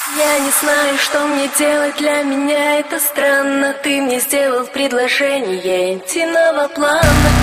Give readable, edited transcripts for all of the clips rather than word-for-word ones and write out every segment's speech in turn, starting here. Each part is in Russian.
Я не знаю, что мне делать, для меня это странно. Ты мне сделал предложение интимного плана.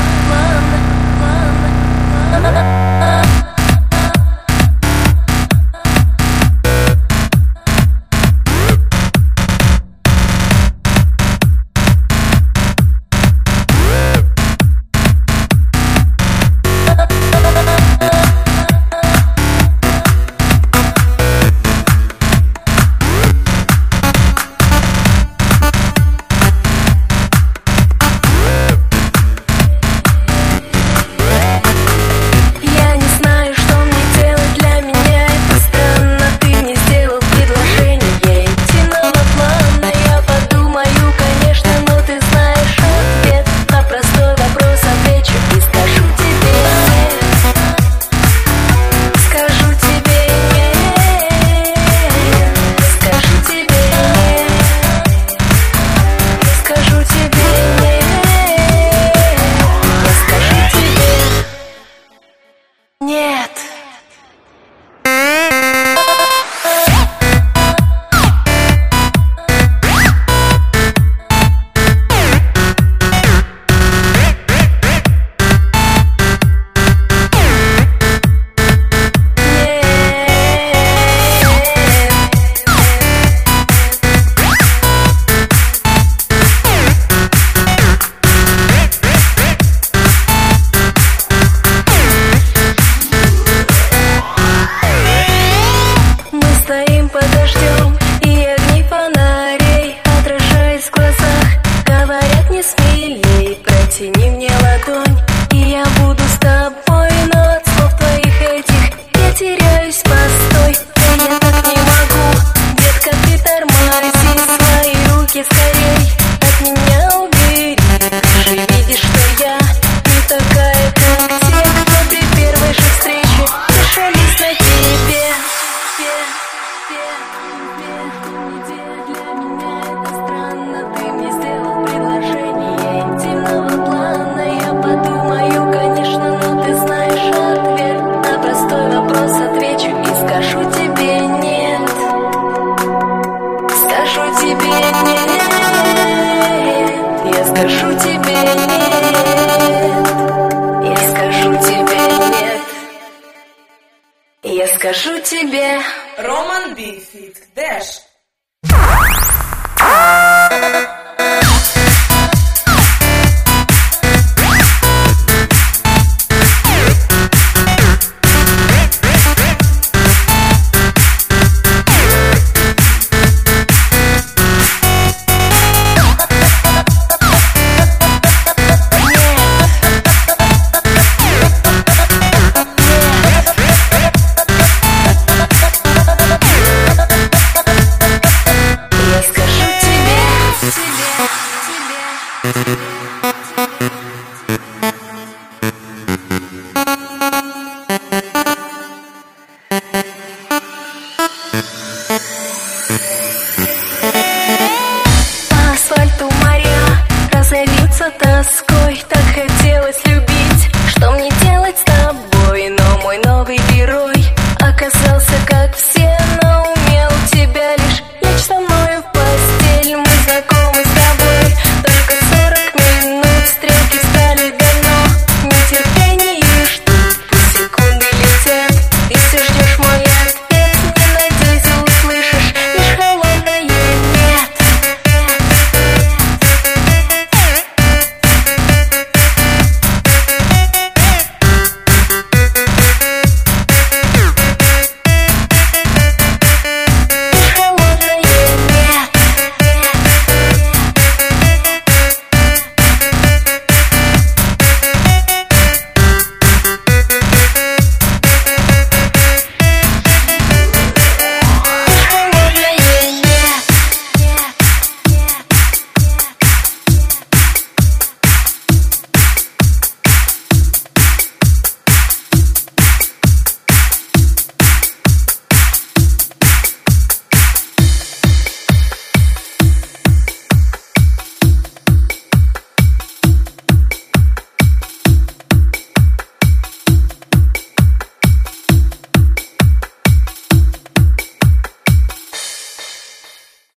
Протяни мне ладонь, и я буду с тобой. Но от слов твоих этих я теряюсь, постой. Да я так не могу, детка, ты тормози. Свои руки скорей от меня убери. Ты же видишь, что я не такая, как те, кто при первой же встрече зашались на тебе. Для меня это странно, ты мне сделал предложение интимного плана. Я подумаю, конечно, но ты знаешь ответ. На простой вопрос отвечу и скажу тебе нет. Скажу тебе нет. Я скажу тебе нет. Я скажу тебе нет. Я скажу тебе. Roman B. Fit Dash.